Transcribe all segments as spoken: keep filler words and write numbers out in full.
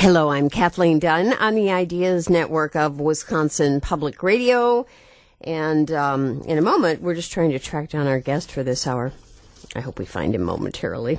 Hello, I'm Kathleen Dunn on the Ideas Network of Wisconsin Public Radio. And um, in a moment, we're just trying to track down our guest for this hour. I hope we find him momentarily,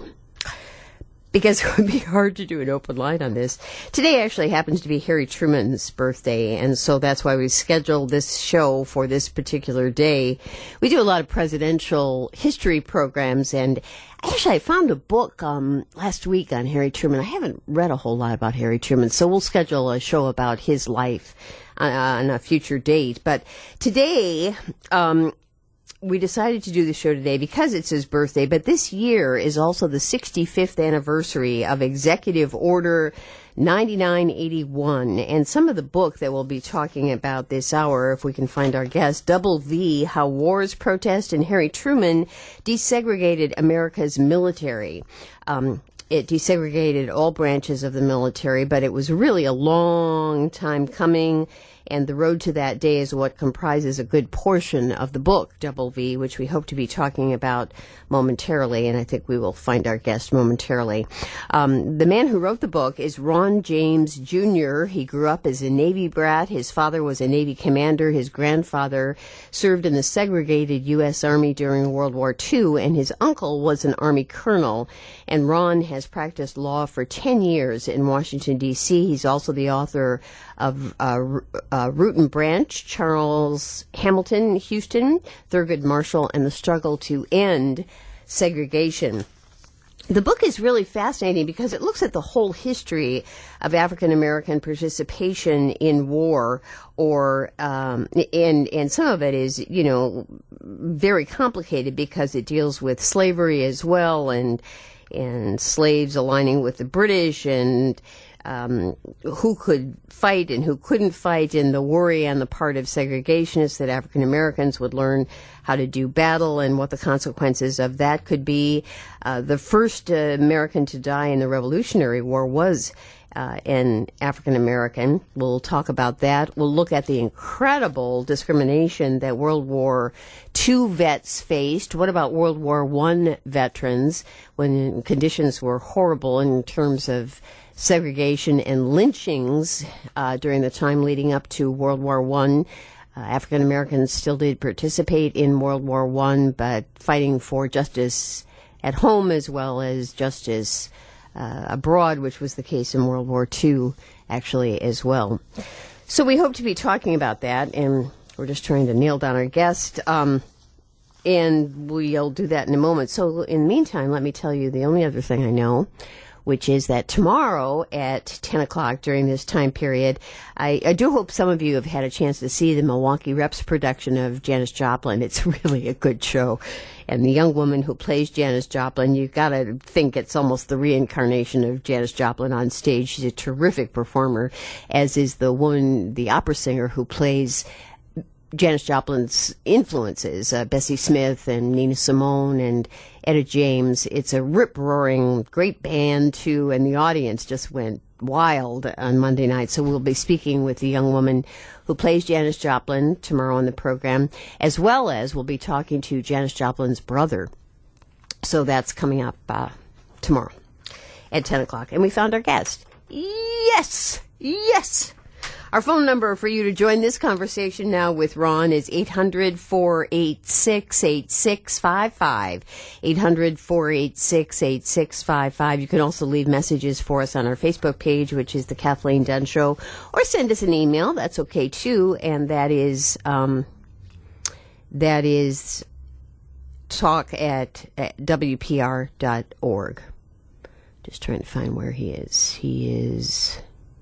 because it would be hard to do an open line on this. Today actually happens to be Harry Truman's birthday, and so that's why we scheduled this show for this particular day. We do a lot of presidential history programs, and actually I found a book um, last week on Harry Truman. I haven't read a whole lot about Harry Truman, so we'll schedule a show about his life on, on a future date. But today, um, we decided to do the show today because it's his birthday, but this year is also the sixty-fifth anniversary of Executive Order ninety-nine eighty-one. And some of the book that we'll be talking about this hour, if we can find our guest, Double V, How Wars, Protest, and Harry Truman Desegregated America's Military. Um, It desegregated all branches of the military, but it was really a long time coming, and the road to that day is what comprises a good portion of the book, Double V, which we hope to be talking about momentarily, and I think we will find our guest momentarily. Um, the man who wrote the book is Ron James Junior He grew up as a Navy brat. His father was a Navy commander. His grandfather served in the segregated U S Army during World War Two, and his uncle was an Army colonel. And Ron has practiced law for ten years in Washington, D C He's also the author of uh, uh, Root and Branch, Charles Hamilton, Houston, Thurgood Marshall, and the Struggle to End Segregation. The book is really fascinating because it looks at the whole history of African American participation in war, or um, and and some of it is, you know, very complicated because it deals with slavery as well, and and slaves aligning with the British, and um, who could fight and who couldn't fight, and the worry on the part of segregationists that African Americans would learn how to do battle and what the consequences of that could be. Uh, the first uh, American to die in the Revolutionary War was uh, an African American. We'll talk about that. We'll look at the incredible discrimination that World War Two vets faced. What about World War One veterans, when conditions were horrible in terms of segregation and lynchings uh, during the time leading up to World War One? Uh, African Americans still did participate in World War One, but fighting for justice at home as well as justice uh, abroad, which was the case in World War Two, actually, as well. So we hope to be talking about that, and we're just trying to nail down our guest, um, and we'll do that in a moment. So in the meantime, let me tell you the only other thing I know, which is that tomorrow at ten o'clock during this time period, I, I do hope some of you have had a chance to see the Milwaukee Reps production of Janis Joplin. It's really a good show. And the young woman who plays Janis Joplin, you've got to think it's almost the reincarnation of Janis Joplin on stage. She's a terrific performer, as is the woman, the opera singer who plays Janis Joplin's influences, uh, Bessie Smith and Nina Simone and Etta James. It's a rip-roaring, great band, too, and the audience just went wild on Monday night. So we'll be speaking with the young woman who plays Janis Joplin tomorrow on the program, as well as we'll be talking to Janis Joplin's brother. So that's coming up uh, tomorrow at ten o'clock. And we found our guest. Yes! Yes! Our phone number for you to join this conversation now with Ron is eight hundred, four eight six, eight six five five. eight hundred, four eight six, eight six five five. You can also leave messages for us on our Facebook page, which is The Kathleen Dunn Show, or send us an email. That's okay, too. And that is, um, that is talk at, at W P R dot org. Just trying to find where he is. He is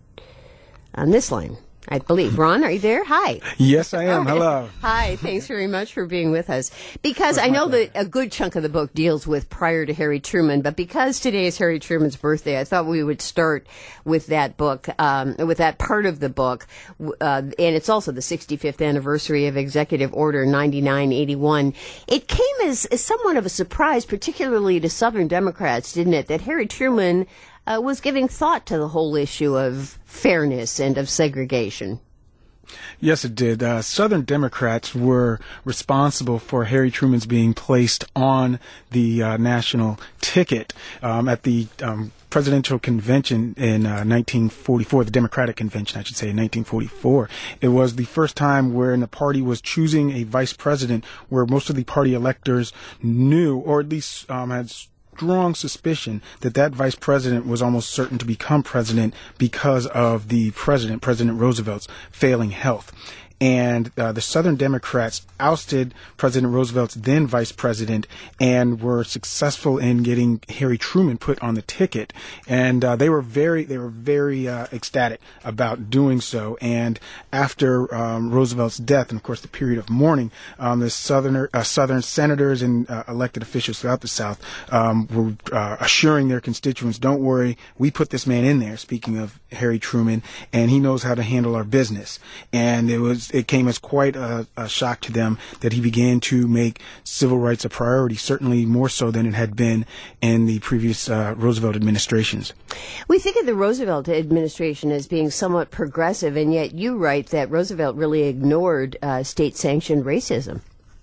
on this line, I believe. Ron, are you there? Hi. Yes, I am. Hello. Hi. Thanks very much for being with us. Because I know that a good chunk of the book deals with prior to Harry Truman, but because today is Harry Truman's birthday, I thought we would start with that book, um, with that part of the book. Uh, and it's also the sixty-fifth anniversary of Executive Order ninety-nine eighty-one. It came as, as somewhat of a surprise, particularly to Southern Democrats, didn't it, that Harry Truman Uh, was giving thought to the whole issue of fairness and of segregation. Yes, it did. Uh, Southern Democrats were responsible for Harry Truman's being placed on the uh, national ticket um, at the um, presidential convention in uh, nineteen forty-four, the Democratic convention, I should say, in nineteen forty-four. It was the first time where the party was choosing a vice president where most of the party electors knew, or at least um, had strong suspicion that that vice president was almost certain to become president because of the president, President Roosevelt's failing health. And uh, the Southern Democrats ousted President Roosevelt's then vice president and were successful in getting Harry Truman put on the ticket. And uh, they were very, they were very uh, ecstatic about doing so. And after um, Roosevelt's death, and of course the period of mourning, um, the Southern uh, Southern senators and uh, elected officials throughout the South um, were uh, assuring their constituents, "Don't worry, we put this man in there." Speaking of Harry Truman, and he knows how to handle our business. And it was. It came as quite a, a shock to them that he began to make civil rights a priority, certainly more so than it had been in the previous uh, Roosevelt administrations. We think of the Roosevelt administration as being somewhat progressive, and yet you write that Roosevelt really ignored uh, state-sanctioned racism.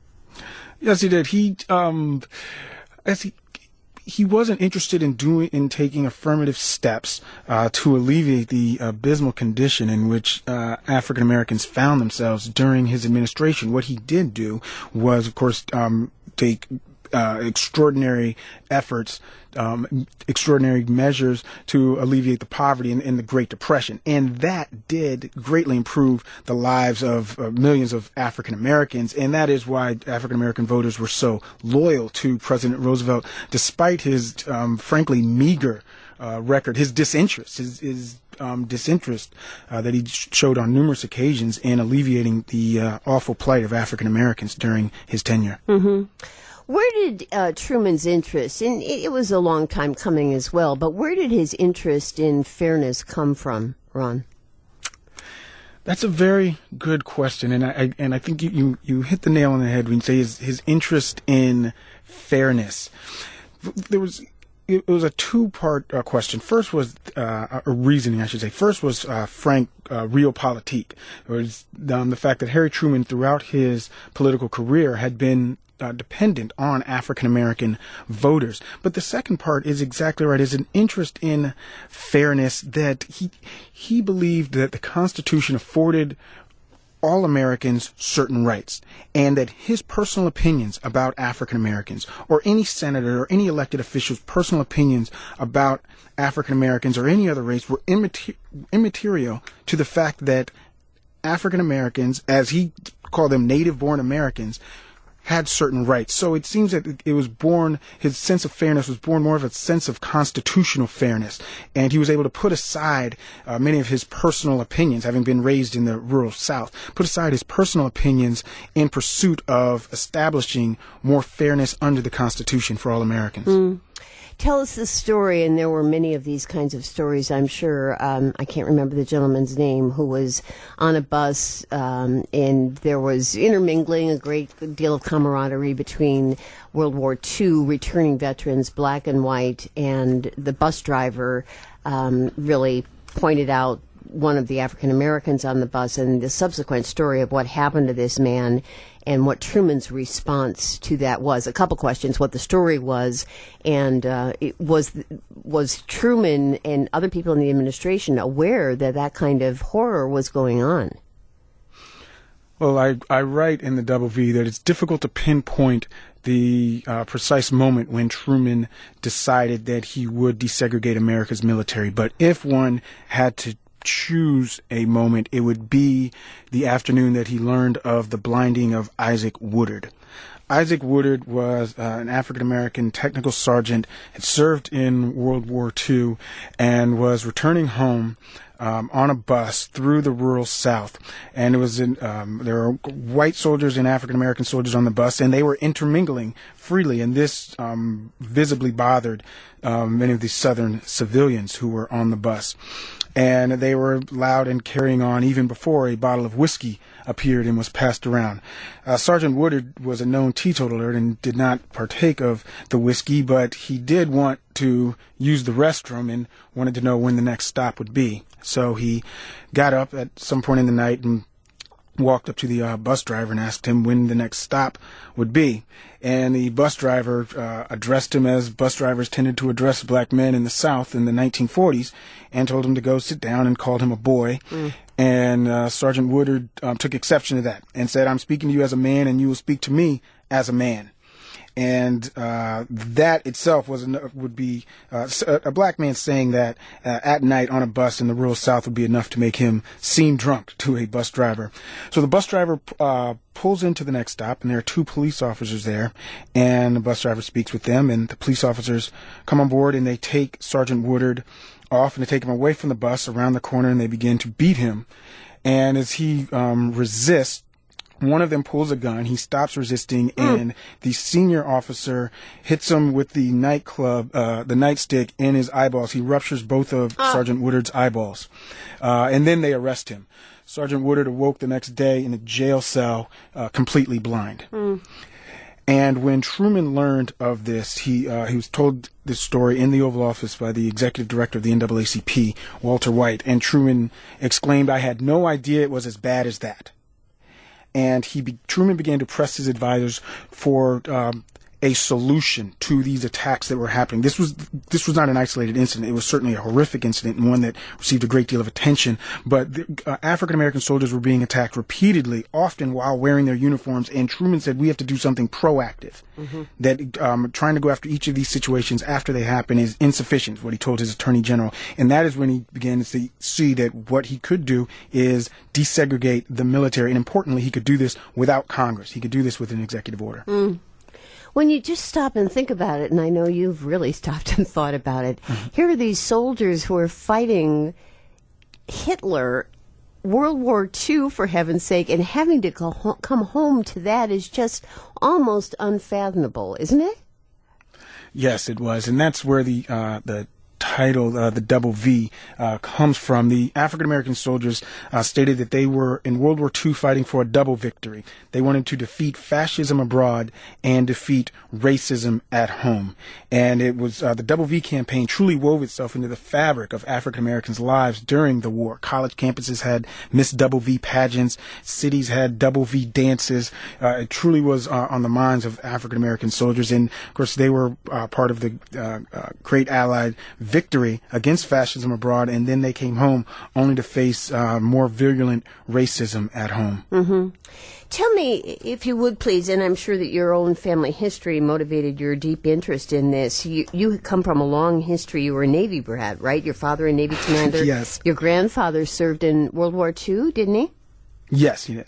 Yes, he did. He, um, as he, he wasn't interested in doing in taking affirmative steps uh, to alleviate the abysmal condition in which uh, African Americans found themselves during his administration. What he did do was, of course, um, take uh, extraordinary efforts, um, extraordinary measures to alleviate the poverty in, in the Great Depression. And that did greatly improve the lives of uh, millions of African Americans. And that is why African American voters were so loyal to President Roosevelt, despite his, um, frankly, meager uh, record, his disinterest, his, his um, disinterest uh, that he showed on numerous occasions in alleviating the uh, awful plight of African Americans during his tenure. Mm-hmm. Where did uh, Truman's interest, and it, it was a long time coming as well, but where did his interest in fairness come from, Ron? That's a very good question, and I, and I think you, you, you hit the nail on the head when you say his, his interest in fairness. There was it was a two-part uh, question. First was uh, a reasoning, I should say. First was uh, frank uh, realpolitik, or was, um, the fact that Harry Truman, throughout his political career, had been Uh, dependent on African American voters. But the second part is exactly right, is an interest in fairness, that he he believed that the Constitution afforded all Americans certain rights, and that his personal opinions about African Americans, or any senator or any elected official's personal opinions about African Americans or any other race, were immater- immaterial to the fact that African Americans, as he called them, native-born Americans, had certain rights. So it seems that it was born, his sense of fairness was born more of a sense of constitutional fairness. And he was able to put aside uh, many of his personal opinions, having been raised in the rural South, put aside his personal opinions in pursuit of establishing more fairness under the Constitution for all Americans. Mm. Tell us the story, and there were many of these kinds of stories, I'm sure. Um, I can't remember the gentleman's name, who was on a bus, um, and there was intermingling, a great deal of camaraderie between World War Two returning veterans, black and white, and the bus driver um, really pointed out one of the African Americans on the bus, and the subsequent story of what happened to this man and what Truman's response to that was. A couple questions: what the story was, and uh, it was was Truman and other people in the administration aware that that kind of horror was going on? Well, I, I write in the Double V that it's difficult to pinpoint the uh, precise moment when Truman decided that he would desegregate America's military, but if one had to choose a moment, it would be the afternoon that he learned of the blinding of Isaac Woodard. Isaac Woodard was uh, an African-American technical sergeant, had served in World War Two, and was returning home um, on a bus through the rural South. And it was in, um, there were white soldiers and African-American soldiers on the bus, and they were intermingling freely, and this um, visibly bothered um, many of the Southern civilians who were on the bus. And they were loud and carrying on even before a bottle of whiskey appeared and was passed around. Uh, Sergeant Woodard was a known teetotaler and did not partake of the whiskey, but he did want to use the restroom and wanted to know when the next stop would be. So he got up at some point in the night and walked up to the uh, bus driver and asked him when the next stop would be. And the bus driver uh, addressed him as bus drivers tended to address black men in the South in the nineteen forties, and told him to go sit down and called him a boy. Mm. And uh, Sergeant Woodard um, took exception to that and said, "I'm speaking to you as a man, and you will speak to me as a man." And uh, that itself was enough, would be uh, a black man saying that uh, at night on a bus in the rural South would be enough to make him seem drunk to a bus driver. So the bus driver uh, pulls into the next stop, and there are two police officers there, and the bus driver speaks with them, and the police officers come on board, and they take Sergeant Woodard off, and they take him away from the bus around the corner, and they begin to beat him. And as he um, resists, one of them pulls a gun. He stops resisting, mm. and the senior officer hits him with the nightclub, uh, the nightstick in his eyeballs. He ruptures both of ah. Sergeant Woodard's eyeballs, uh, and then they arrest him. Sergeant Woodard awoke the next day in a jail cell, uh, completely blind. Mm. And when Truman learned of this, he uh, he was told this story in the Oval Office by the executive director of the N double A C P, Walter White. And Truman exclaimed, "I had no idea it was as bad as that." And he be, Truman began to press his advisors for um, a solution to these attacks that were happening. This was this was not an isolated incident. It was certainly a horrific incident and one that received a great deal of attention. But the, uh, African American soldiers were being attacked repeatedly, often while wearing their uniforms. And Truman said, "We have to do something proactive. Mm-hmm. That um, trying to go after each of these situations after they happen is insufficient." What he told his attorney general, and that is when he began to see, see that what he could do is desegregate the military, and importantly, he could do this without Congress. He could do this with an executive order. Mm. When you just stop and think about it, and I know you've really stopped and thought about it, mm-hmm. here are these soldiers who are fighting Hitler, World War Two, for heaven's sake, and having to go ho- come home to that is just almost unfathomable, isn't it? Yes, it was, and that's where the uh, the title, uh, the double V, uh, comes from. The African American soldiers uh, stated that they were in World War Two fighting for a double victory. They wanted to defeat fascism abroad and defeat racism at home. And it was uh, the double V campaign truly wove itself into the fabric of African Americans' lives during the war. College campuses had Miss Double V pageants. Cities had double V dances. Uh, it truly was uh, on the minds of African American soldiers. And of course, they were uh, part of the uh, uh, great Allied victory against fascism abroad, and then they came home only to face uh, more virulent racism at home. Mm-hmm. Tell me, if you would please, and I'm sure that your own family history motivated your deep interest in this. You, you come from a long history. You were a Navy brat, right? Your father a Navy commander. Yes. Your grandfather served in World War Two, didn't he? Yes, he did.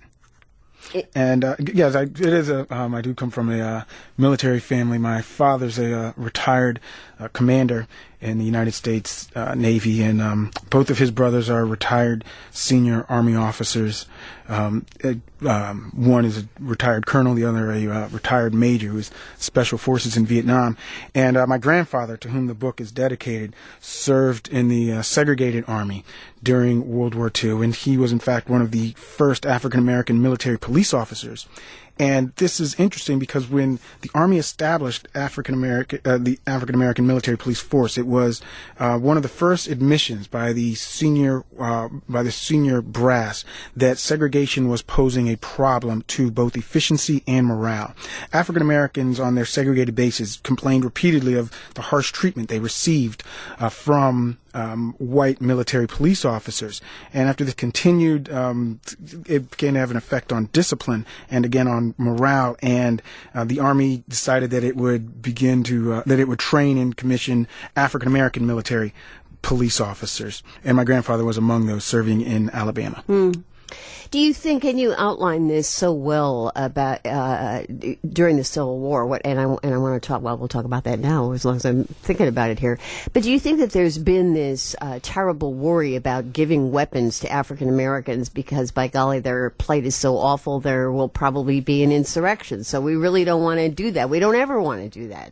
It, and uh, yes, I, it is a. Um, I do come from a uh, military family. My father's a uh, retired uh, commander in the United States uh, Navy, and um, both of his brothers are retired senior Army officers. Um, it, um, one is a retired colonel, the other a uh, retired major who is Special Forces in Vietnam. And uh, my grandfather, to whom the book is dedicated, served in the uh, segregated Army during World War Two, and he was in fact one of the first African American military police officers. And this is interesting because when the Army established African American, uh, the African American Military Police Force, it was uh, one of the first admissions by the senior uh, by the senior brass that segregation was posing a problem to both efficiency and morale. African Americans on their segregated bases complained repeatedly of the harsh treatment they received uh, from Um, white military police officers. And after this continued, um, it began to have an effect on discipline and again on morale. And uh, the Army decided that it would begin to, uh, that it would train and commission African American military police officers. And my grandfather was among those serving in Alabama. Mm. Do you think, and you outlined this so well about uh, during the Civil War, what, and I and I want to talk. Well, we'll talk about that now, as long as I'm thinking about it here. But do you think that there's been this uh, terrible worry about giving weapons to African Americans because, by golly, their plight is so awful, there will probably be an insurrection? So we really don't want to do that. We don't ever want to do that.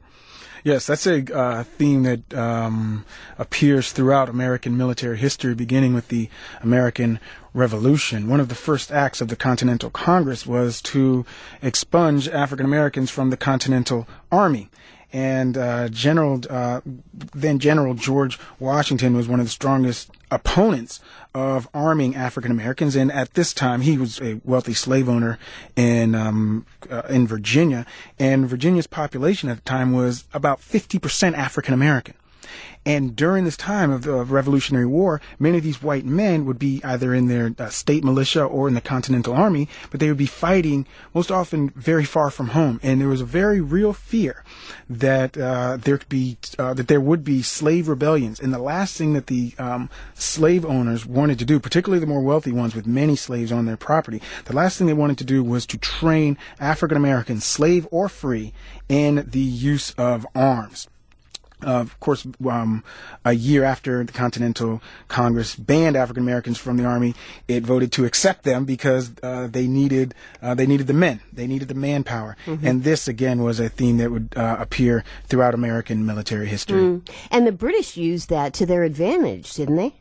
Yes, that's a uh, theme that um, appears throughout American military history, beginning with the American Revolution. One of the first acts of the Continental Congress was to expunge African Americans from the Continental Army. and uh, General uh, then General George Washington was one of the strongest opponents of arming African Americans, and at this time he was a wealthy slave owner in um, uh, in Virginia, and Virginia's population at the time was about fifty percent African American. And during this time of the Revolutionary War, many of these white men would be either in their uh, state militia or in the Continental Army, but they would be fighting most often very far from home. And there was a very real fear that uh, there could be uh, that there would be slave rebellions. And the last thing that the um, slave owners wanted to do, particularly the more wealthy ones with many slaves on their property, the last thing they wanted to do was to train African Americans, slave or free, in the use of arms. Uh, of course, um, a year after the Continental Congress banned African Americans from the Army, it voted to accept them because uh, they needed uh, they needed the men, they needed the manpower, mm-hmm. and this again was a theme that would uh, appear throughout American military history. Mm. And the British used that to their advantage, didn't they?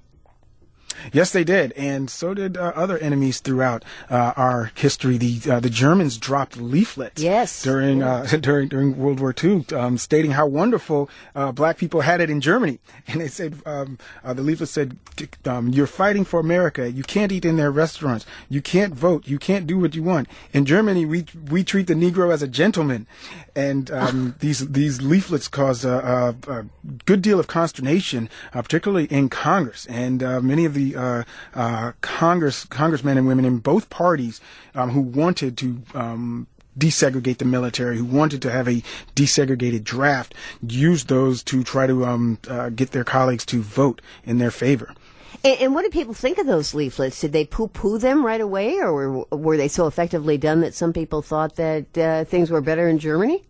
Yes, they did, and so did uh, other enemies throughout uh, our history. The uh, the Germans dropped leaflets yes. during yeah. uh, during during World War Two, um, stating how wonderful uh, black people had it in Germany. And they said um, uh, the leaflet said, um, "You're fighting for America. You can't eat in their restaurants. You can't vote. You can't do what you want. In Germany, we we treat the Negro as a gentleman." And um, these these leaflets caused a, a, a good deal of consternation, uh, particularly in Congress, and uh, many of the uh, uh, Congress congressmen and women in both parties um, who wanted to um, desegregate the military, who wanted to have a desegregated draft, used those to try to um, uh, get their colleagues to vote in their favor. And, and what did people think of those leaflets? Did they poo-poo them right away, or were, were they so effectively done that some people thought that uh, things were better in Germany?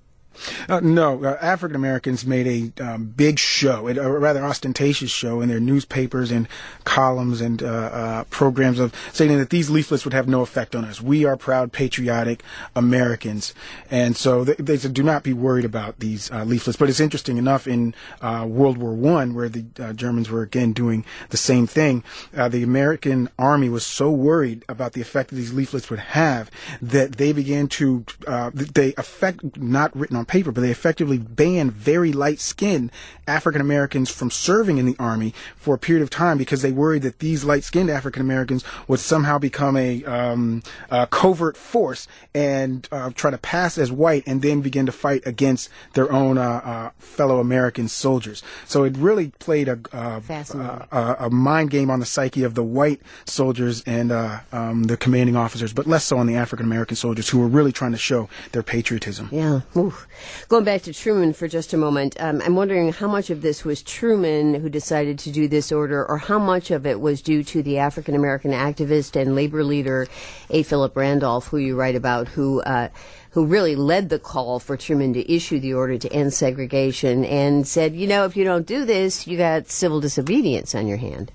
Uh, no, uh, African Americans made a um, big show, a rather ostentatious show in their newspapers and columns and uh, uh, programs of saying that these leaflets would have no effect on us. We are proud, patriotic Americans. And so they, they said, do not be worried about these uh, leaflets. But it's interesting enough, in uh, World War One, where the uh, Germans were again doing the same thing, uh, the American Army was so worried about the effect that these leaflets would have that they began to, uh, they affect, not written on paper, but they effectively banned very light-skinned African Americans from serving in the Army for a period of time because they worried that these light-skinned African Americans would somehow become a, um, a covert force and uh, try to pass as white and then begin to fight against their own uh, uh, fellow American soldiers. So it really played a, uh, a, a mind game on the psyche of the white soldiers and uh, um, the commanding officers, but less so on the African American soldiers who were really trying to show their patriotism. Yeah. Ooh. Going back to Truman for just a moment, um, I'm wondering how much of this was Truman who decided to do this order, or how much of it was due to the African American activist and labor leader A. Philip Randolph, who you write about, who uh, who really led the call for Truman to issue the order to end segregation and said, you know, if you don't do this, you got civil disobedience on your hand.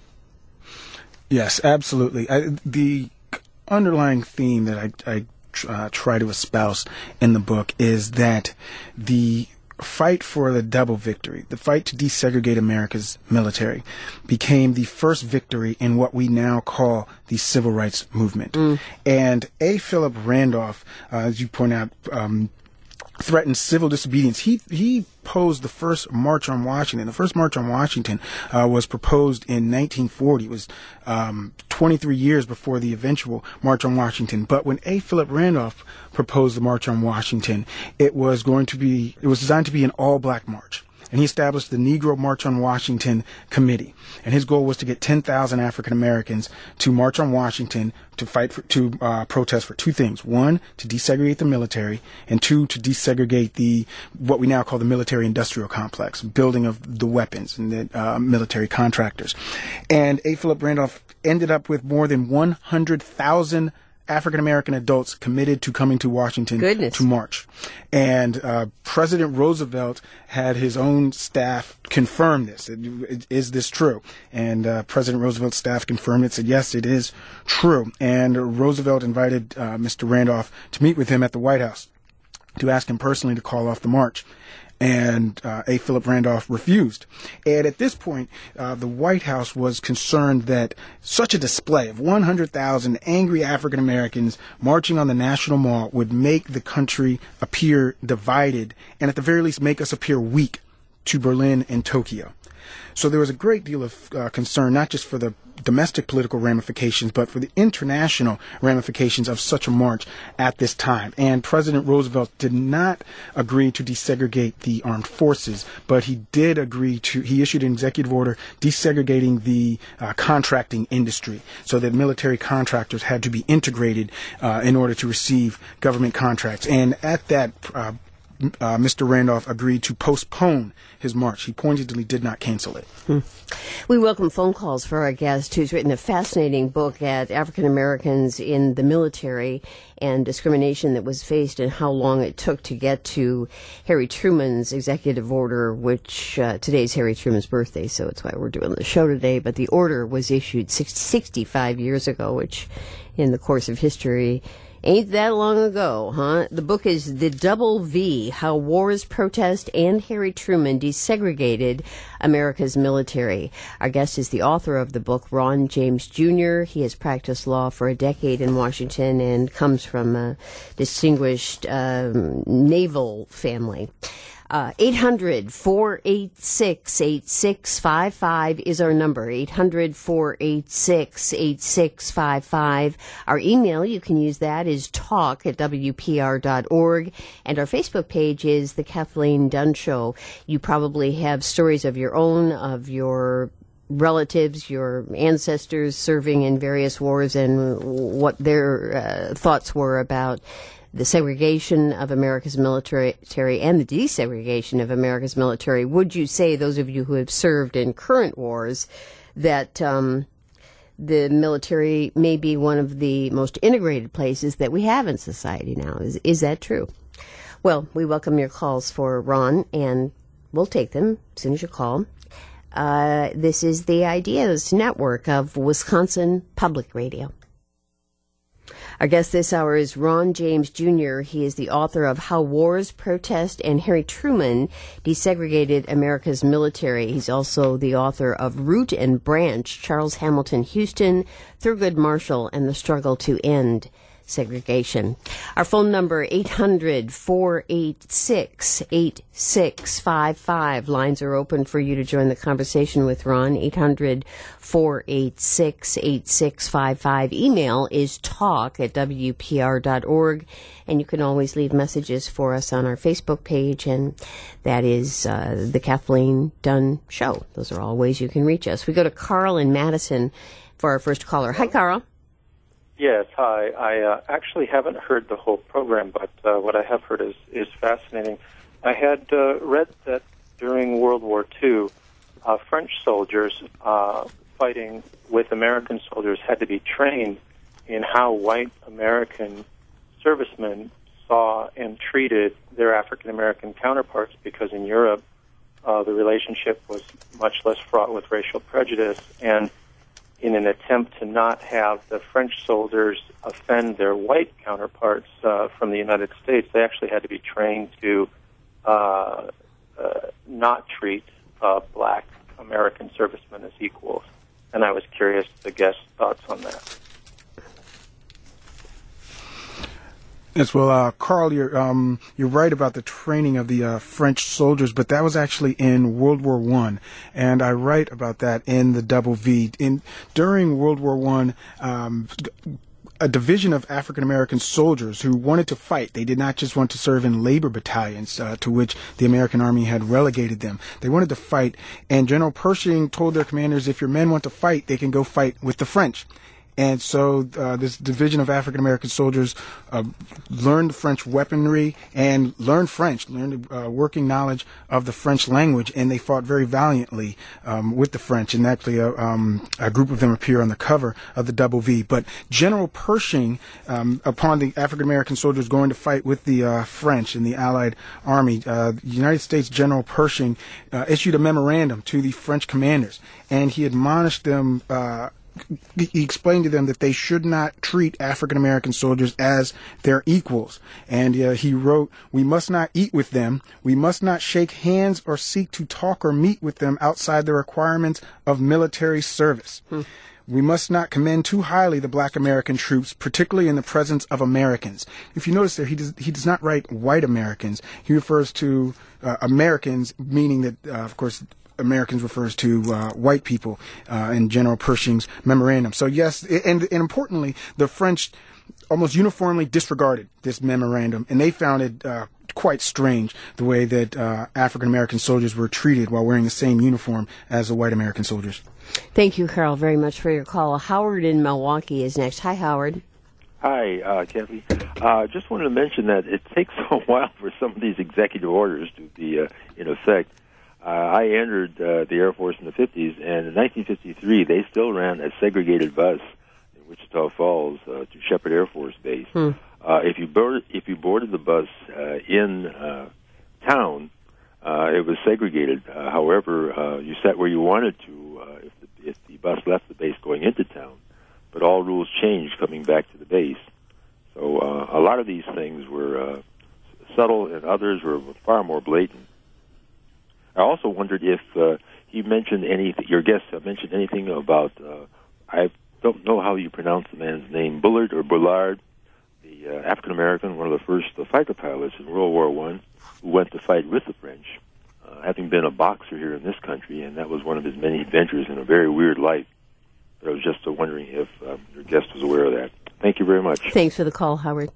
Yes, absolutely. I, the underlying theme that I, I Uh, try to espouse in the book is that the fight for the double victory, the fight to desegregate America's military, became the first victory in what we now call the civil rights movement. Mm. And A. Philip Randolph, uh, as you point out, um, threatened civil disobedience. He he posed the first March on Washington. The first March on Washington uh, was proposed in nineteen forty. It was um, twenty-three years before the eventual March on Washington. But when A. Philip Randolph proposed the March on Washington, it was going to be it was designed to be an all-black march. And he established the Negro March on Washington Committee. And his goal was to get ten thousand African Americans to march on Washington to fight for, to uh, protest for two things. One, to desegregate the military, and two, to desegregate the, what we now call the military industrial complex, building of the weapons and the uh, military contractors. And A. Philip Randolph ended up with more than one hundred thousand African American adults committed to coming to Washington Goodness. to march. And uh, President Roosevelt had his own staff confirm this. Is this true? And uh, President Roosevelt's staff confirmed it, said, yes, it is true. And Roosevelt invited uh, Mister Randolph to meet with him at the White House to ask him personally to call off the march. And uh, A. Philip Randolph refused. And at this point, uh, the White House was concerned that such a display of one hundred thousand angry African Americans marching on the National Mall would make the country appear divided and at the very least make us appear weak to Berlin and Tokyo. So there was a great deal of uh, concern, not just for the domestic political ramifications, but for the international ramifications of such a march at this time. And President Roosevelt did not agree to desegregate the armed forces, but he did agree to, he issued an executive order desegregating the uh, contracting industry so that military contractors had to be integrated uh, in order to receive government contracts. And at that uh, Uh, Mister Randolph agreed to postpone his march. He pointedly did not cancel it. Hmm. We welcome phone calls for our guest, who's written a fascinating book at African Americans in the military and discrimination that was faced and how long it took to get to Harry Truman's executive order, which uh, today's Harry Truman's birthday, so it's why we're doing the show today. But the order was issued sixty-five years ago, which in the course of history ain't that long ago, huh? The book is The Double V, How Wars, Protest, and Harry Truman Desegregated America's Military. Our guest is the author of the book, Ron James Junior He has practiced law for a decade in Washington and comes from a distinguished um, naval family. Uh, eight hundred, four eight six, eight six five five is our number, eight hundred, four eight six, eight six five five. Our email, you can use that, is talk at W P R dot org, and our Facebook page is The Kathleen Dunn Show. You probably have stories of your own, of your relatives, your ancestors serving in various wars, and what their uh, thoughts were about the segregation of America's military and the desegregation of America's military. Would you say, those of you who have served in current wars, that um, the military may be one of the most integrated places that we have in society now? Is, is that true? Well, we welcome your calls for Ron, and we'll take them as soon as you call. Uh, this is the Ideas Network of Wisconsin Public Radio. Our guest this hour is Ron James Junior He is the author of How Wars, Protest, and Harry Truman Desegregated America's Military. He's also the author of Root and Branch, Charles Hamilton Houston, Thurgood Marshall, and the Struggle to End Segregation. Our phone number, eight hundred, four eight six, eight six five five. Lines are open for you to join the conversation with Ron, eight hundred, four eight six, eight six five five. Email is talk at W P R dot org, and you can always leave messages for us on our Facebook page, and that is uh, The Kathleen Dunn Show. Those are all ways you can reach us. We go to Carl in Madison for our first caller. Hi, Carl. Yes, hi. I uh, actually haven't heard the whole program, but uh, what I have heard is, is fascinating. I had uh, read that during World War Two, uh, French soldiers uh, fighting with American soldiers had to be trained in how white American servicemen saw and treated their African American counterparts, because in Europe uh, the relationship was much less fraught with racial prejudice, and in an attempt to not have the French soldiers offend their white counterparts uh, from the United States, they actually had to be trained to uh, uh, not treat uh, black American servicemen as equals. And I was curious to guess thoughts on that. Yes, well, uh, Carl, you're, um, you're right about the training of the uh, French soldiers, but that was actually in World War One, and I write about that in the Double V. In during World War One, um, a division of African American soldiers who wanted to fight. They did not just want to serve in labor battalions, uh, to which the American Army had relegated them. They wanted to fight, and General Pershing told their commanders, if your men want to fight, they can go fight with the French. And so uh, this division of African American soldiers uh, learned French weaponry and learned French, learned uh, working knowledge of the French language, and they fought very valiantly um, with the French. And actually, uh, um, a group of them appear on the cover of the Double V. But General Pershing, um, upon the African American soldiers going to fight with the uh, French in the Allied Army, uh, United States General Pershing uh, issued a memorandum to the French commanders, and he admonished them Uh, he explained to them that they should not treat African American soldiers as their equals. And uh, he wrote, "We must not eat with them. We must not shake hands or seek to talk or meet with them outside the requirements of military service. Hmm. We must not commend too highly the black American troops, particularly in the presence of Americans." If you notice there, he does, he does not write white Americans. He refers to uh, Americans, meaning that, uh, of course, Americans refers to uh, white people uh, in General Pershing's memorandum. So, yes, and, and importantly, the French almost uniformly disregarded this memorandum, and they found it uh, quite strange the way that uh, African American soldiers were treated while wearing the same uniform as the white American soldiers. Thank you, Carl, very much for your call. Howard in Milwaukee is next. Hi, Howard. Hi, uh, Kathy. Uh, just wanted to mention that it takes a while for some of these executive orders to be uh, in effect. Uh, I entered uh, the Air Force in the fifties, and in nineteen fifty-three, they still ran a segregated bus in Wichita Falls uh, to Shepherd Air Force Base. Hmm. Uh, if you boarded, if you boarded the bus uh, in uh, town, uh, it was segregated. Uh, however, uh, you sat where you wanted to uh, if, the, if the bus left the base going into town. But all rules changed coming back to the base. So uh, a lot of these things were uh, subtle, and others were far more blatant. I also wondered if uh, he mentioned anything, your guest mentioned anything about, uh, I don't know how you pronounce the man's name, Bullard or Bullard, the uh, African-American, one of the first uh, fighter pilots in World War One, who went to fight with the French, uh, having been a boxer here in this country, and that was one of his many adventures in a very weird life. But I was just uh, wondering if um, your guest was aware of that. Thank you very much. Thanks for the call, Howard.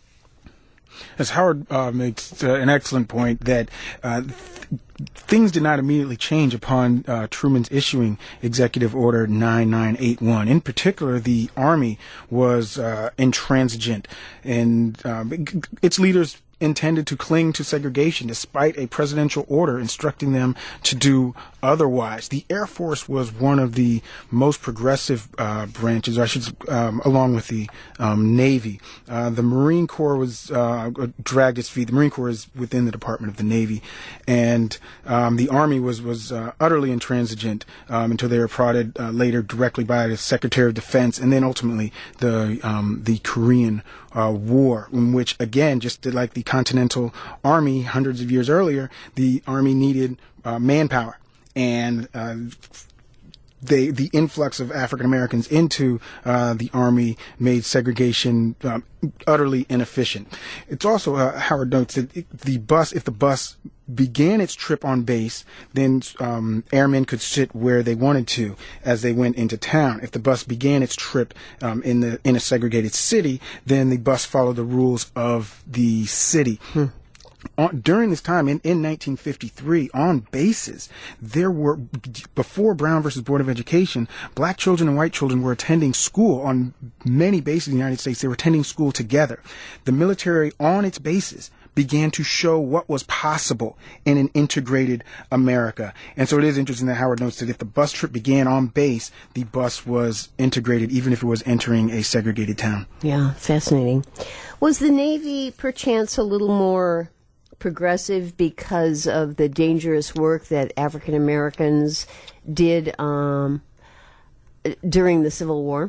As Howard uh, makes uh, an excellent point, that uh, th- things did not immediately change upon uh, Truman's issuing Executive Order nine nine eight one. In particular, the Army was uh, intransigent, and um, its leaders intended to cling to segregation despite a presidential order instructing them to do otherwise. The Air Force was one of the most progressive uh, branches, or I should, um, along with the um, Navy. Uh, the Marine Corps was uh, dragged its feet. The Marine Corps is within the Department of the Navy, and um, the Army was was uh, utterly intransigent um, until they were prodded uh, later directly by the Secretary of Defense, and then ultimately the um, the Korean Uh, war, in which, again, just like the Continental Army hundreds of years earlier, the Army needed uh, manpower, and uh, they, the influx of African Americans into uh, the Army made segregation um, utterly inefficient. It's also, uh, Howard notes that it, the bus, if the bus began its trip on base, then um, airmen could sit where they wanted to as they went into town. If the bus began its trip um, in the in a segregated city, then the bus followed the rules of the city. Hmm. On, during this time, in, in nineteen fifty-three, on bases, there were, before Brown versus Board of Education, black children and white children were attending school on many bases in the United States. They were attending school together. The military on its bases began to show what was possible in an integrated America. And so it is interesting that Howard notes that if the bus trip began on base, the bus was integrated, even if it was entering a segregated town. Yeah, fascinating. Was the Navy perchance a little more progressive because of the dangerous work that African Americans did um, during the Civil War?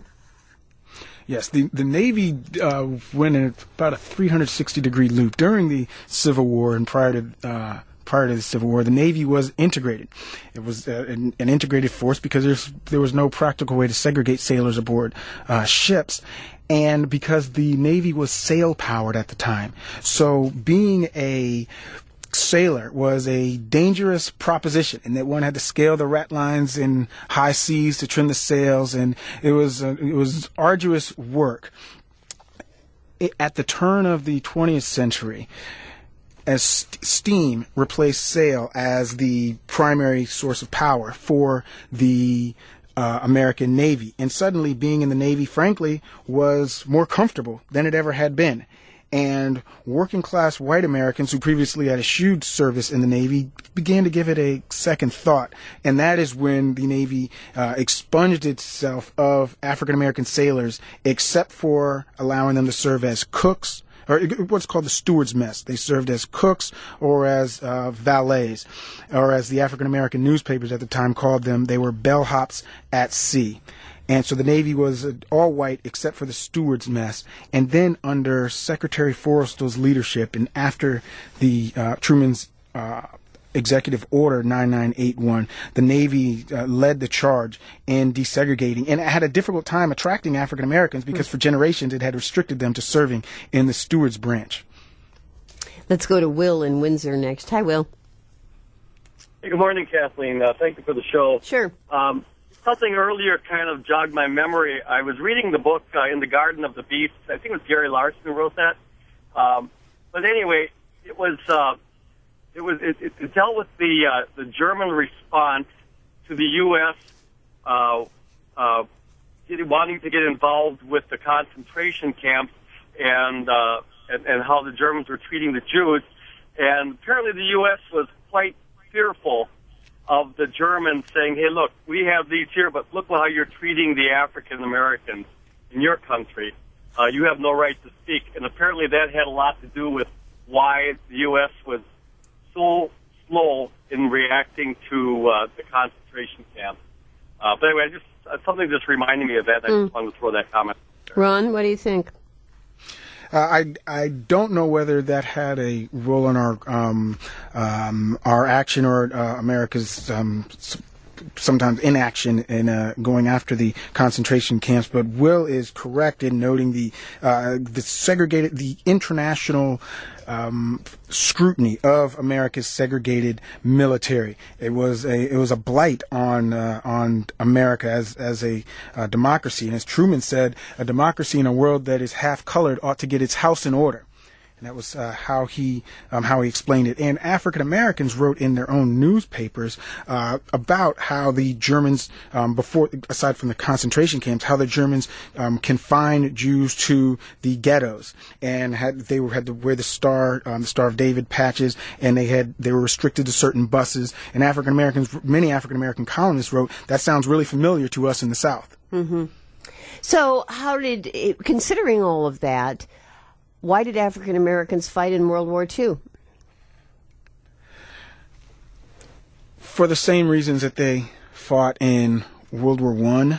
Yes, the, the Navy uh, went in about a three hundred sixty degree loop during the Civil War, and prior to uh, prior to the Civil War, the Navy was integrated. It was uh, an, an integrated force because there's, there was no practical way to segregate sailors aboard uh, ships, and because the Navy was sail-powered at the time. So being a sailor was a dangerous proposition, and that one had to scale the ratlines in high seas to trim the sails, and it was uh, it was arduous work. It, at the turn of the twentieth century, as st- steam replaced sail as the primary source of power for the Uh, American Navy, and suddenly being in the Navy, frankly, was more comfortable than it ever had been. And working class white Americans who previously had eschewed service in the Navy began to give it a second thought. And that is when the Navy uh, expunged itself of African American sailors, except for allowing them to serve as cooks, or what's called the steward's mess. They served as cooks or as uh, valets, or as the African American newspapers at the time called them, they were bellhops at sea. And so the Navy was uh, all white except for the steward's mess. And then under Secretary Forrestal's leadership, and after the uh, Truman's uh, Executive Order nine nine eight one, the Navy uh, led the charge in desegregating, and it had a difficult time attracting African Americans because for generations it had restricted them to serving in the steward's branch. Let's go to Will in Windsor next. Hi, Will. Hey, good morning, Kathleen. Uh, thank you for the show. Sure. Um, something earlier kind of jogged my memory. I was reading the book uh, In the Garden of the Beasts. I think it was Gary Larson who wrote that. Um, but anyway, it was uh, it was it, it dealt with the uh, the German response to the U S Uh, uh, wanting to get involved with the concentration camps and, uh, and and how the Germans were treating the Jews. And apparently, the U S was quite fearful of the Germans saying, hey, look, we have these here, but look how you're treating the African Americans in your country. Uh, you have no right to speak. And apparently that had a lot to do with why the U S was so slow in reacting to uh, the concentration camp. Uh, but anyway, just uh, something just reminded me of that. I Mm. just wanted to throw that comment there. Ron, what do you think? Uh, I I don't know whether that had a role in our um, um, our action or uh, America's um, s- sometimes inaction in uh, going after the concentration camps. But Will is correct in noting the uh, the segregated the international um, scrutiny of America's segregated military. It was a it was a blight on uh, on America as as a uh, democracy. And as Truman said, a democracy in a world that is half colored ought to get its house in order. And that was uh, how he um, how he explained it. And African Americans wrote in their own newspapers uh, about how the Germans, um, before aside from the concentration camps, how the Germans um, confined Jews to the ghettos, and had they were had to wear the star um, the Star of David patches, and they had they were restricted to certain buses. And African Americans, many African American colonists wrote, that sounds really familiar to us in the South. Mm-hmm. So, how did, it, considering all of that, why did African Americans fight in World War Two? For the same reasons that they fought in World War One,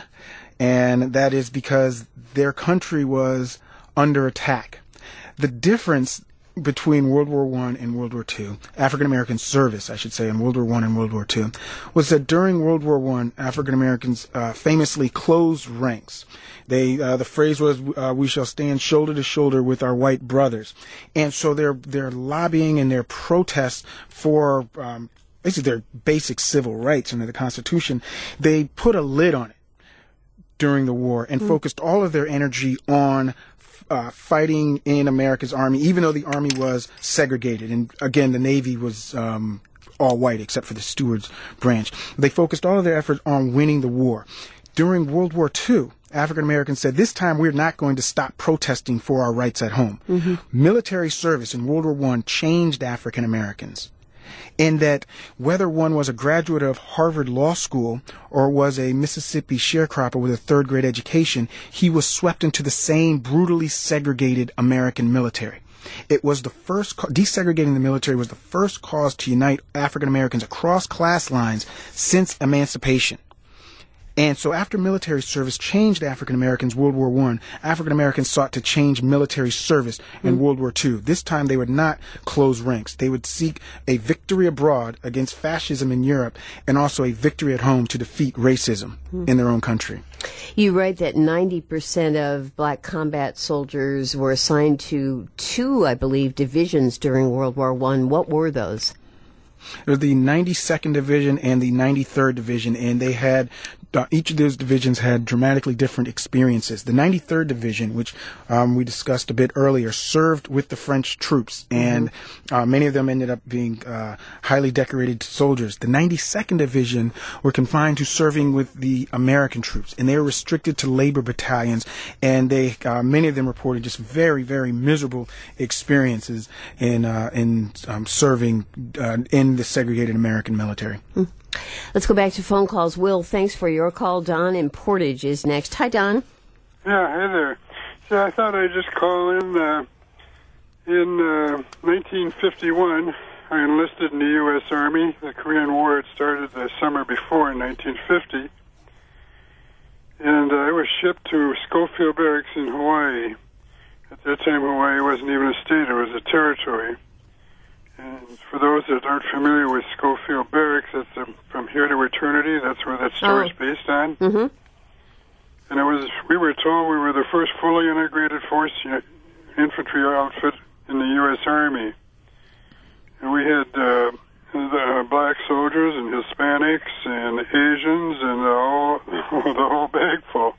and that is because their country was under attack. The difference between World War One and World War Two, African American service, I should say, in World War One and World War Two, was that during World War One, African Americans uh, famously closed ranks. They uh, the phrase was, uh, "We shall stand shoulder to shoulder with our white brothers," and so their their lobbying and their protests for um, basically their basic civil rights under the Constitution, they put a lid on it during the war and mm. focused all of their energy on Uh, fighting in America's Army, even though the Army was segregated. And again, the Navy was um, all white except for the steward's branch. They focused all of their efforts on winning the war. During World War Two, African Americans said, this time we're not going to stop protesting for our rights at home. Mm-hmm. Military service in World War One changed African Americans, in that whether one was a graduate of Harvard Law School or was a Mississippi sharecropper with a third grade education, he was swept into the same brutally segregated American military. It was the first, desegregating the military was the first cause to unite African Americans across class lines since emancipation. And so after military service changed African Americans World War One, African Americans sought to change military service in mm. World War Two. This time they would not close ranks. They would seek a victory abroad against fascism in Europe and also a victory at home to defeat racism mm. in their own country. You write that ninety percent of black combat soldiers were assigned to two, I believe, divisions during World War One. What were those? It was the ninety-second Division and the ninety-third Division, and they had uh, each of those divisions had dramatically different experiences. The ninety-third Division, which um, we discussed a bit earlier, served with the French troops, and mm-hmm. uh, many of them ended up being uh, highly decorated soldiers. The ninety-second Division were confined to serving with the American troops, and they were restricted to labor battalions, and they uh, many of them reported just very, very miserable experiences in uh, in um, serving uh, in the segregated American military. Mm. Let's go back to phone calls. Will, thanks for your call. Don in Portage is next. Hi, Don. Yeah, hi there. So I thought I'd just call in. Uh, in uh, nineteen fifty-one, I enlisted in the U S Army. The Korean War had started the summer before in nineteen fifty. and I was shipped to Schofield Barracks in Hawaii. At that time, Hawaii wasn't even a state; it was a territory. And for those that aren't familiar with Schofield Barracks, that's a, from here to eternity. That's where that story's oh. based on. Mm-hmm. And it was, we were told we were the first fully integrated force uh, infantry outfit in the U S Army. And we had uh, the black soldiers and Hispanics and Asians and the whole, the whole bag full.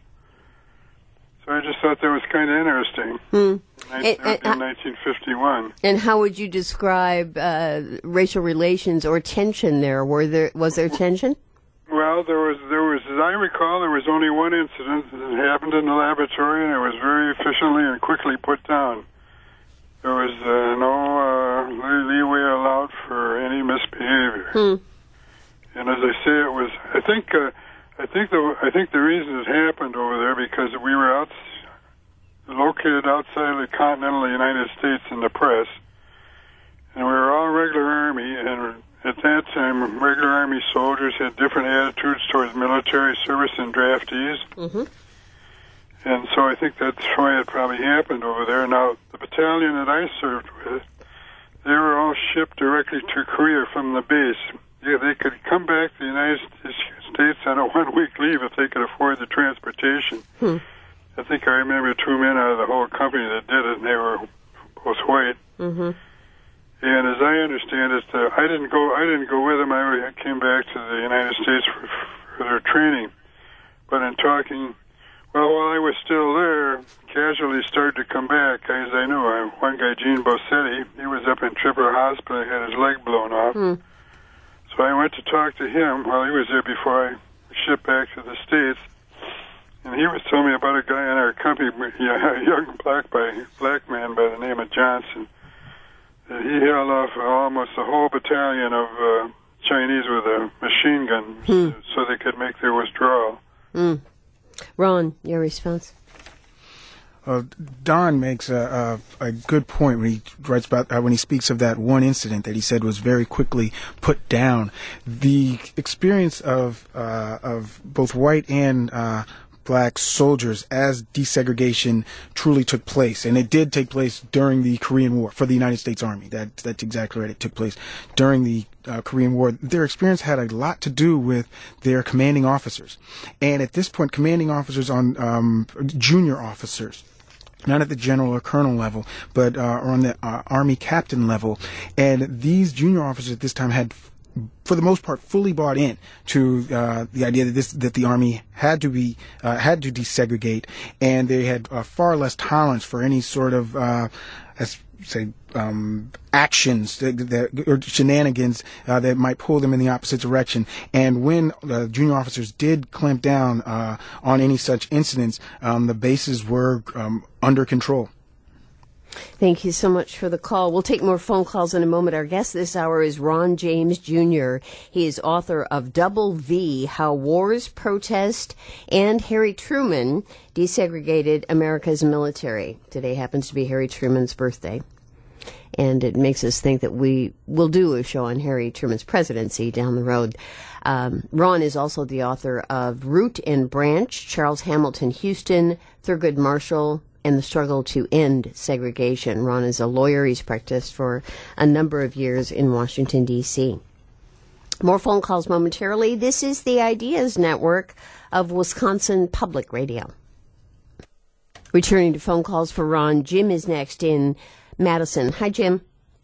So I just thought that was kind of interesting. Hmm. In, and, in nineteen fifty-one. And how would you describe uh, racial relations or tension there? Were there was there tension? Well, there was there was as I recall, there was only one incident that happened in the laboratory, and it was very efficiently and quickly put down. There was uh, no uh, leeway allowed for any misbehavior. Hmm. And as I say, it was. I think. Uh, I think the I think the reason it happened over there because we were out, located outside the continental United States in the press, and we were all regular Army. And at that time, regular Army soldiers had different attitudes towards military service and draftees. Mm-hmm. And so I think that's why it probably happened over there. Now, the battalion that I served with, they were all shipped directly to Korea from the base. Yeah, they could come back to the United States on a one-week leave if they could afford the transportation. Hmm. I think I remember two men out of the whole company that did it, and they were both white. Mm-hmm. And as I understand it, uh, I didn't go. I didn't go with them. I came back to the United States for, for their training. But in talking, well, while I was still there, casualties started to come back. As I knew, I, one guy, Gene Bossetti, he was up in Tripper Hospital, he had his leg blown off. Hmm. So I went to talk to him while he was there before I shipped back to the States. And he was telling me about a guy in our company, a young black, by, black man by the name of Johnson. That he held off almost a whole battalion of uh, Chinese with a machine gun Hmm. so they could make their withdrawal. Mm. Ron, your response? Uh, Don makes a, a, a good point when he writes about uh, when he speaks of that one incident that he said was very quickly put down. The experience of uh, of both white and uh, black soldiers as desegregation truly took place, and it did take place during the Korean War for the United States Army. That that's exactly right. It took place during the uh, Korean War. Their experience had a lot to do with their commanding officers, and at this point, commanding officers on um, junior officers. Not at the general or colonel level, but uh, on the uh, Army captain level. And these junior officers at this time had, for the most part, fully bought in to uh, the idea that this that the Army had to be uh, had to desegregate, and they had uh, far less tolerance for any sort of, uh, as say, um, actions that, that, or shenanigans uh, that might pull them in the opposite direction. And when uh, junior officers did clamp down uh, on any such incidents, um, the bases were um, under control. Thank you so much for the call. We'll take more phone calls in a moment. Our guest this hour is Ron James Junior He is author of Double V, How Wars, Protest, and Harry Truman Desegregated America's Military. Today happens to be Harry Truman's birthday. And it makes us think that we will do a show on Harry Truman's presidency down the road. Um, Ron is also the author of Root and Branch, Charles Hamilton Houston, Thurgood Marshall, and the Struggle to End Segregation. Ron is a lawyer. He's practiced for a number of years in Washington, D C More phone calls momentarily. This is the Ideas Network of Wisconsin Public Radio. Returning to phone calls for Ron, Jim is next in Madison. Hi, Jim.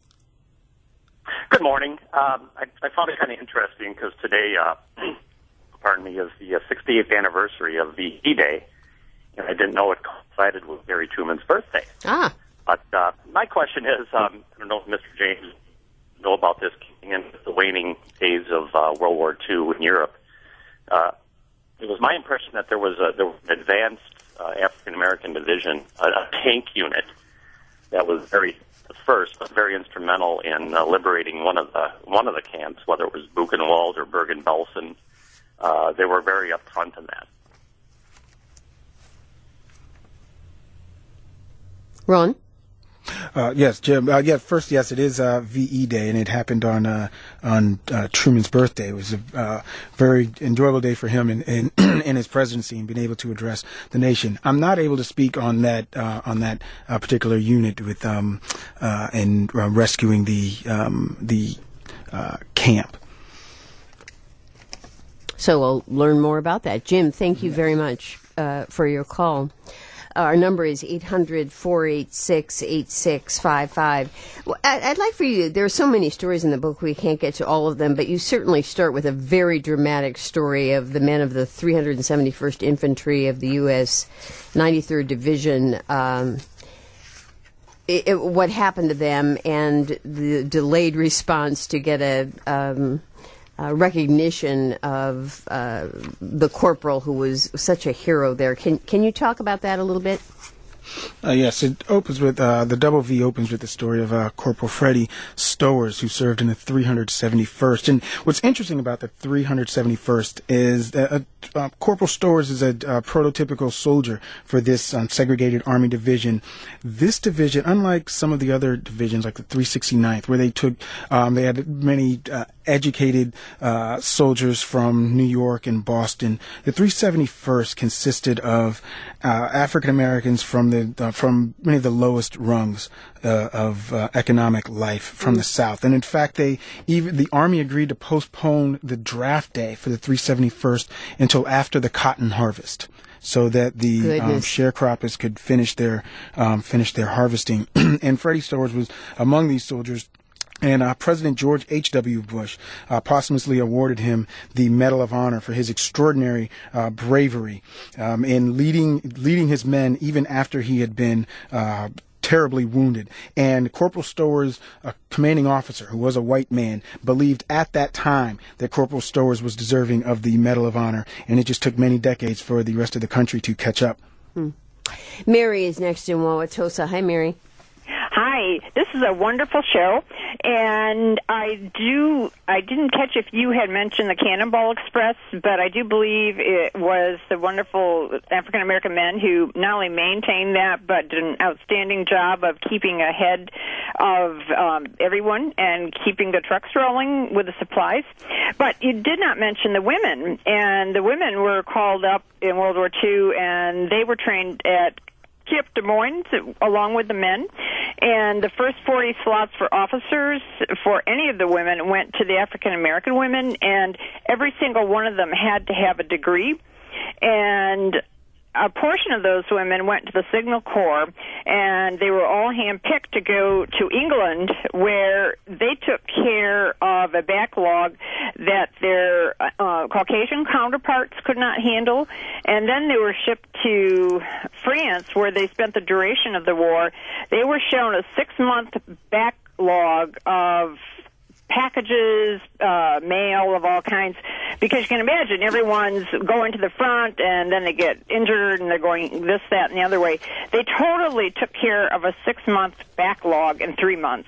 Good morning. Um, I, I found it kind of interesting because today, uh, pardon me, is the uh, sixty-eighth anniversary of the D-Day, and I didn't know it coincided with Harry Truman's birthday. Ah. But uh, my question is, um, I don't know if Mister James know about this in the waning days of uh, World War Two in Europe. Uh, it was my impression that there was, a, there was an advanced uh, African-American division, a, a tank unit, that was very the first, but very instrumental in uh, liberating one of the one of the camps, whether it was Buchenwald or Bergen-Belsen. Uh, they were very upfront in that. Ron? Uh, yes, Jim. Uh, yeah, first, yes, it is uh, V E Day, and it happened on uh, on uh, Truman's birthday. It was a uh, very enjoyable day for him in, in, in his presidency and being able to address the nation. I'm not able to speak on that uh, on that uh, particular unit with um, uh, and uh, rescuing the um, the uh, camp. So we'll learn more about that. Jim, thank you very much uh, for your call. Our number is eight hundred, four eight six, eight six five five. Well, I'd like for you, there are so many stories in the book, we can't get to all of them, but you certainly start with a very dramatic story of the men of the three hundred seventy-first Infantry of the U S ninety-third Division, um, it, it, what happened to them and the delayed response to get a... Um, Uh, recognition of uh, the corporal who was such a hero there. Can can you talk about that a little bit? Uh, yes, it opens with, uh, the Double V opens with the story of uh, Corporal Freddie Stowers, who served in the three hundred seventy-first. And what's interesting about the three hundred seventy-first is that uh, uh, Corporal Stowers is a uh, prototypical soldier for this um, segregated Army division. This division, unlike some of the other divisions, like the three hundred sixty-ninth, where they took, um, they had many uh, educated uh, soldiers from New York and Boston, the three hundred seventy-first consisted of uh, African Americans from the uh, from many of the lowest rungs uh, of uh, economic life from the South, and in fact, they even the Army agreed to postpone the draft day for the three hundred seventy-first until after the cotton harvest, so that the um, sharecroppers could finish their um, finish their harvesting. And Freddie Stowers was among these soldiers. And uh, President George H W. Bush uh, posthumously awarded him the Medal of Honor for his extraordinary uh, bravery um, in leading leading his men even after he had been uh, terribly wounded. And Corporal Stowers, a commanding officer who was a white man, believed at that time that Corporal Stowers was deserving of the Medal of Honor. And it just took many decades for the rest of the country to catch up. Hmm. Mary is next in Wauwatosa. Hi, Mary. Hi, this is a wonderful show, and I do, I didn't catch if you had mentioned the Cannonball Express, but I do believe it was the wonderful African-American men who not only maintained that, but did an outstanding job of keeping ahead of um, everyone and keeping the trucks rolling with the supplies. But you did not mention the women, and the women were called up in World War Two, and they were trained at Camp Des Moines along with the men, and the first forty slots for officers for any of the women went to the African American women, and every single one of them had to have a degree, and a portion of those women went to the Signal Corps, and they were all handpicked to go to England, where they took care of a backlog that their uh, Caucasian counterparts could not handle, and then they were shipped to France, where they spent the duration of the war. They were shown a six-month backlog of packages, uh, mail of all kinds, because you can imagine everyone's going to the front and then they get injured and they're going this, that, and the other way. They totally took care of a six-month backlog in three months.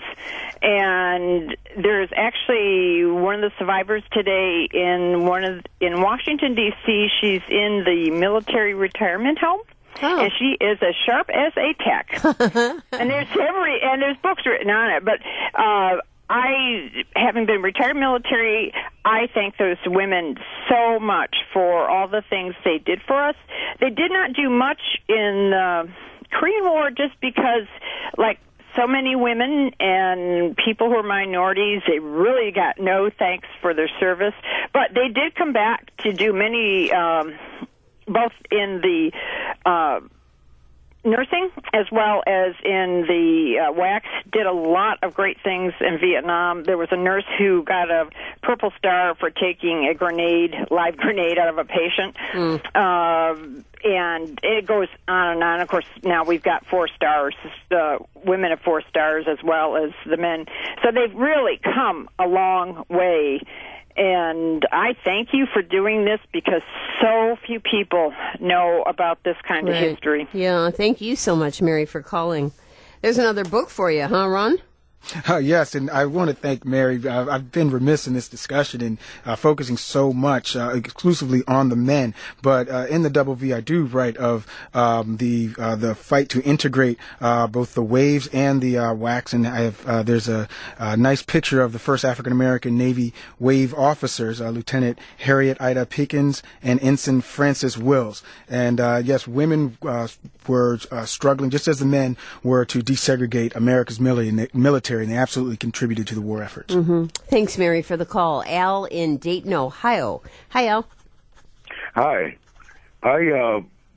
And there's actually one of the survivors today in one of in Washington, D C She's in the military retirement home. Oh. And she is as sharp as a tack. And there's every and there's books written on it, but uh I, having been retired military, I thank those women so much for all the things they did for us. They did not do much in the Korean War just because, like so many women and people who are minorities, they really got no thanks for their service. But they did come back to do many, um, both in the uh nursing as well as in the uh, W A C, did a lot of great things in Vietnam. There was a nurse who got a Purple Star for taking a grenade, live grenade, out of a patient. Mm. Uh, and it goes on and on. Of course, now we've got four stars, uh, women have four stars as well as the men. So they've really come a long way. And I thank you for doing this because so few people know about this kind right. of history. Yeah, thank you so much, Mary, for calling. There's another book for you, huh, Ron? Uh, yes, and I want to thank Mary. Uh, I've been remiss in this discussion and uh, focusing so much uh, exclusively on the men. But uh, in the Double V, I do write of um, the uh, the fight to integrate uh, both the waves and the uh, wax. And I have uh, there's a, a nice picture of the first African American Navy wave officers, uh, Lieutenant Harriet Ida Pickens and Ensign Francis Wills. And uh, yes, women uh, were uh, struggling just as the men were to desegregate America's military. And they absolutely contributed to the war efforts. Mm-hmm. Thanks, Mary, for the call. Al in Dayton, Ohio. Hi, Al. Hi. I uh,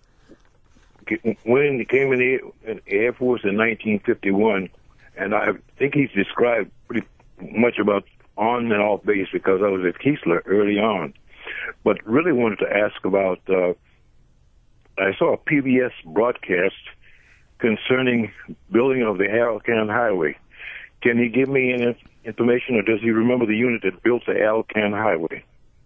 when came in the Air Force in nineteen fifty-one, and I think he's described pretty much about on and off base because I was at Keesler early on. But really wanted to ask about, uh, I saw a P B S broadcast concerning building of the Alcan Highway. Can he give me any information, or does he remember the unit that built the Alcan Highway?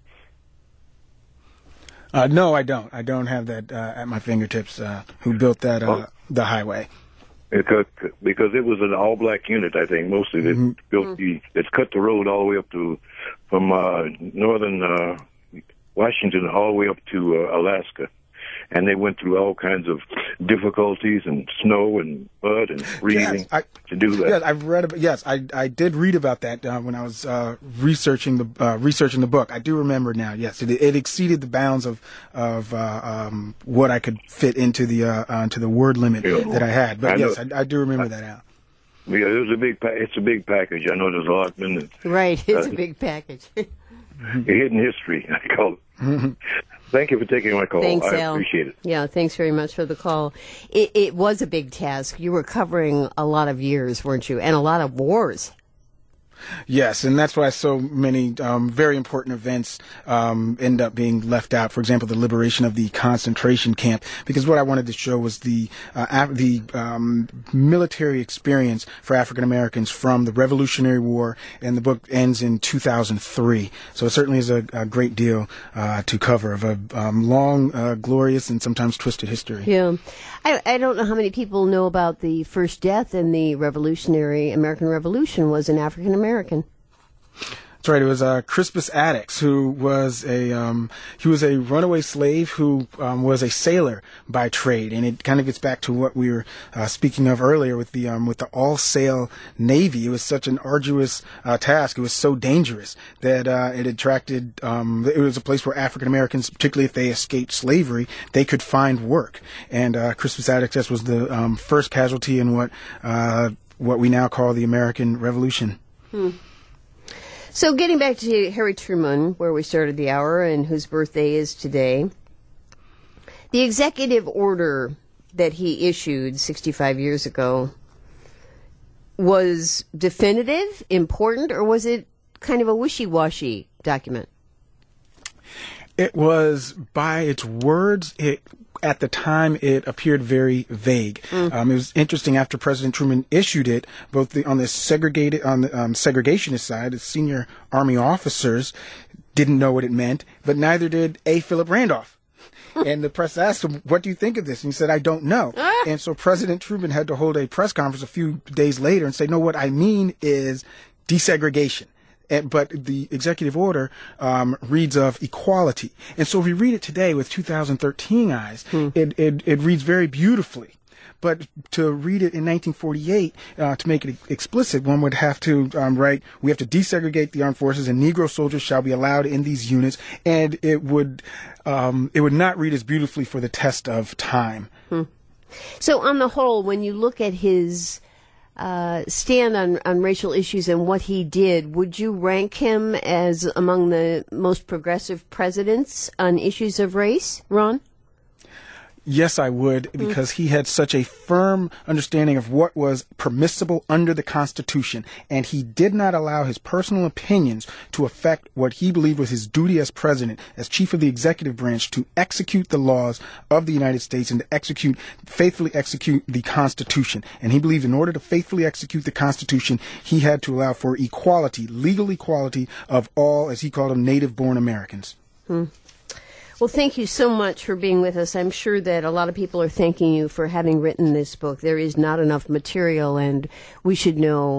Uh, no, I don't. I don't have that uh, at my fingertips. Uh, who built that? Uh, oh. The highway? Because, because it was an all-black unit, I think, mostly that mm-hmm. built the that cut the road all the way up to from uh, northern uh, Washington all the way up to uh, Alaska. And they went through all kinds of difficulties and snow and mud and freezing yes, I, to do that. Yes, I've read about. Yes, I I did read about that uh, when I was uh, researching the uh, researching the book. I do remember now. Yes, it, it exceeded the bounds of of uh, um, what I could fit into the uh, uh, into the word limit yeah. that I had. But I yes, I, I do remember I, that out. Yeah, it was a big. Pa- it's a big package. I know there's a lot in it. Right, it's uh, a big package. Hidden history, I call it. Thank you for taking my call. Thanks, I Al. appreciate it. Yeah, thanks very much for the call. It, it was a big task. You were covering a lot of years, weren't you? And a lot of wars. Yes, and that's why so many um, very important events um, end up being left out. For example, the liberation of the concentration camp, because what I wanted to show was the uh, af- the um, military experience for African Americans from the Revolutionary War, and the book ends in two thousand three. So it certainly is a, a great deal uh, to cover of a um, long, uh, glorious, and sometimes twisted history. Yeah. I, I don't know how many people know about the first death in the Revolutionary American Revolution was an African American. That's right. It was uh, Crispus Attucks, who was a um, he was a runaway slave who um, was a sailor by trade, and it kind of gets back to what we were uh, speaking of earlier with the um, with the all-sail navy. It was such an arduous uh, task. It was so dangerous that uh, it attracted. Um, it was a place where African Americans, particularly if they escaped slavery, they could find work. And uh, Crispus Attucks was the um, first casualty in what uh, what we now call the American Revolution. Hmm. So getting back to Harry Truman, where we started the hour and whose birthday is today, the executive order that he issued sixty-five years ago was definitive, important, or was it kind of a wishy-washy document? It was, by its words, it at the time, it appeared very vague. Mm. Um, it was interesting after President Truman issued it, both the, on the segregated, on the um, segregationist side, the senior Army officers didn't know what it meant, but neither did A. Philip Randolph. And the press asked him, "What do you think of this?" And he said, "I don't know." Ah. And so President Truman had to hold a press conference a few days later and say, "No, what I mean is desegregation." And, but the executive order um, reads of equality. And so if we read it today with two thousand thirteen eyes, hmm. it, it, it reads very beautifully. But to read it in nineteen forty-eight, uh, to make it explicit, one would have to um, write, "We have to desegregate the armed forces, and Negro soldiers shall be allowed in these units." And it would um, it would not read as beautifully for the test of time. Hmm. So on the whole, when you look at his Uh, stand on, on racial issues and what he did, would you rank him as among the most progressive presidents on issues of race, Ron? Yes, I would, because he had such a firm understanding of what was permissible under the Constitution, and he did not allow his personal opinions to affect what he believed was his duty as president, as chief of the executive branch, to execute the laws of the United States and to execute, faithfully execute the Constitution. And he believed in order to faithfully execute the Constitution, he had to allow for equality, legal equality of all, as he called them, native-born Americans. Hmm. Well, thank you so much for being with us. I'm sure that a lot of people are thanking you for having written this book. There is not enough material, and we should know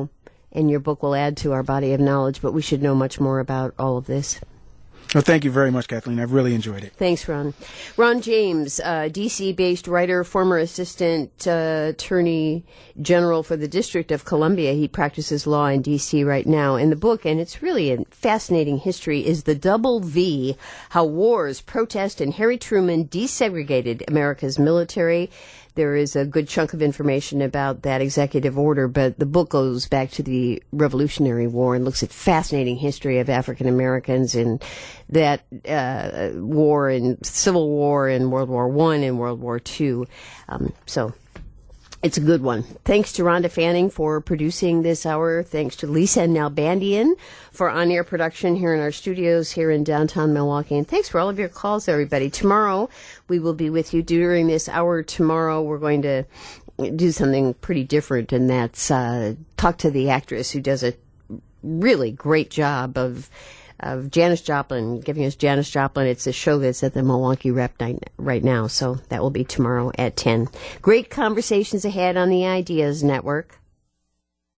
and your book will add to our body of knowledge, but we should know much more about all of this. Well, thank you very much, Kathleen. I've really enjoyed it. Thanks, Ron. Ron James, uh, D C-based writer, former assistant uh, attorney general for the District of Columbia. He practices law in D C right now. In the book, and it's really a fascinating history, is The Double V, How Wars, Protest, and Harry Truman Desegregated America's Military. There is a good chunk of information about that executive order, but the book goes back to the Revolutionary War and looks at fascinating history of African Americans in that uh, war and Civil War in World War One and World War Two. Um, so it's a good one. Thanks to Rhonda Fanning for producing this hour. Thanks to Lisa Nalbandian for on-air production here in our studios here in downtown Milwaukee. And thanks for all of your calls, everybody. Tomorrow, we will be with you during this hour. Tomorrow, we're going to do something pretty different, and that's uh, talk to the actress who does a really great job of of Janis Joplin, giving us Janis Joplin. It's a show that's at the Milwaukee Rep night right now, so that will be tomorrow at ten. Great conversations ahead on the Ideas Network.